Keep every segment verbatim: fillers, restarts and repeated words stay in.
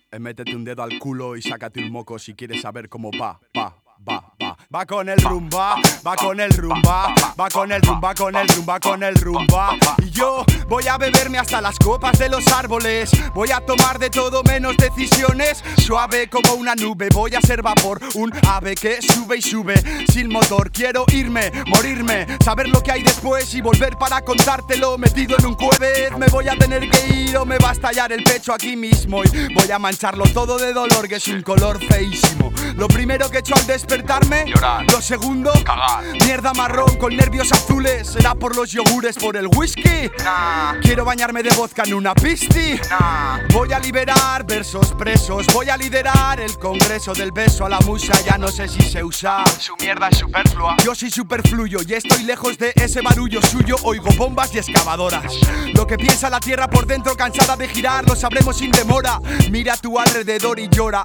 Eh, métete un dedo al culo y sácate un moco si quieres saber cómo va, va, va, va. Va con el rumba, va con el rumba, va con el rumba, con el rumba, con el rumba. Y yo voy a beberme hasta las copas de los árboles. Voy a tomar de todo menos decisiones. Suave como una nube, voy a ser vapor. Un ave que sube y sube sin motor. Quiero irme, morirme, saber lo que hay después y volver para contártelo. Metido en un cueve, me voy a tener que ir o me va a estallar el pecho aquí mismo. Y voy a mancharlo todo de dolor, que es un color feísimo. Lo primero que he hecho al despertarme, llorar. Lo segundo, cagar. Mierda marrón con nervios azules. ¿Será por los yogures, por el whisky? Nah. Quiero bañarme de vodka en una pisti. Nah. Voy a liberar versos presos. Voy a liderar el congreso del beso a la musa. Ya no sé si se usa. Su mierda es superflua. Yo soy superfluyo y estoy lejos de ese barullo suyo. Oigo bombas y excavadoras. Lo que piensa la tierra por dentro, cansada de girar, lo sabremos sin demora. Mira a tu alrededor y llora.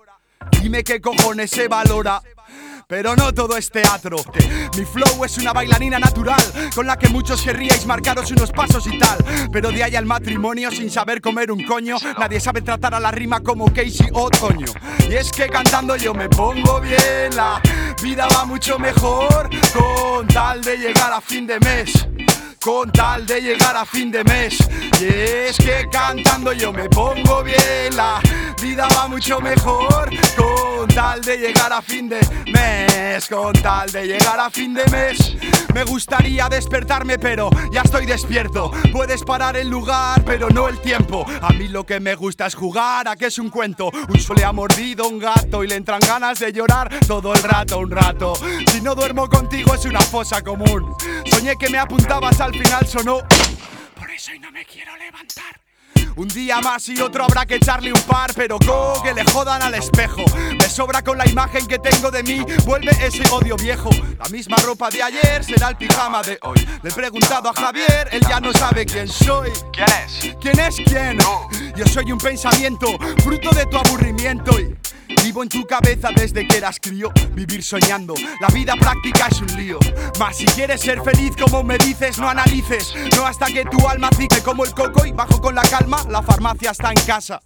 Dime qué cojones se valora. Pero no todo es teatro. Mi flow es una bailarina natural con la que muchos querríais marcaros unos pasos y tal. Pero de ahí al matrimonio sin saber comer un coño. Nadie sabe tratar a la rima como Casey Otoño. Y es que cantando yo me pongo bien. La vida va mucho mejor con tal de llegar a fin de mes. Con tal de llegar a fin de mes. Y es que cantando yo me pongo bien. La vida va mucho mejor con tal de llegar a fin de mes. Con tal de llegar a fin de mes. Me gustaría despertarme pero ya estoy despierto. Puedes parar el lugar pero no el tiempo. A mí lo que me gusta es jugar a que es un cuento. Un sol le ha mordido a un gato y le entran ganas de llorar todo el rato, un rato. Si no duermo contigo es una fosa común. Soñé que me apuntabas, al final sonó. Por eso hoy no me quiero levantar. Un día más y otro habrá que echarle un par. Pero co, que le jodan al espejo. Me sobra con la imagen que tengo de mí. Vuelve ese odio viejo. La misma ropa de ayer será el pijama de hoy. Le he preguntado a Javier, él ya no sabe quién soy. ¿Quién es? ¿Quién es quién? No. Yo soy un pensamiento, fruto de tu aburrimiento. Y vivo en tu cabeza desde que eras crío. Vivir soñando, la vida práctica es un lío. Mas si quieres ser feliz como me dices, no analices. No hasta que tu alma cicle como el coco y bajo con la calma. La farmacia está en casa.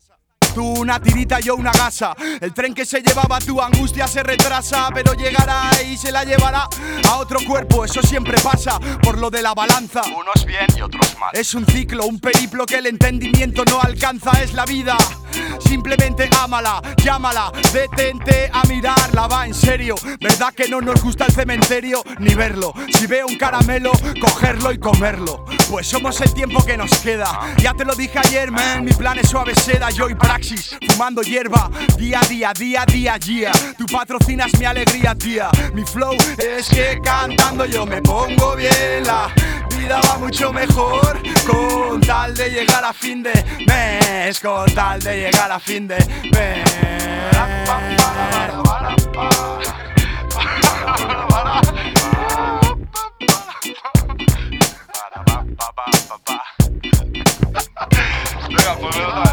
Tú una tirita, yo una gasa. El tren que se llevaba tu angustia se retrasa. Pero llegará y se la llevará a otro cuerpo, eso siempre pasa. Por lo de la balanza, unos bien y otros mal. Es un ciclo, un periplo que el entendimiento no alcanza. Es la vida, simplemente ámala, llámala. Detente a mirarla, va en serio. ¿Verdad que no nos gusta el cementerio? Ni verlo. Si veo un caramelo, cogerlo y comerlo. Pues somos el tiempo que nos queda. Ya te lo dije ayer, man, mi plan es suave seda. Yo y praxis, fumando hierba. Día a día, día a día, día. Tú patrocinas mi alegría, tía. Mi flow es que cantando yo me pongo bien. La vida va mucho mejor con tal de llegar a fin de mes. Con tal de llegar a fin de mes. Venga, pues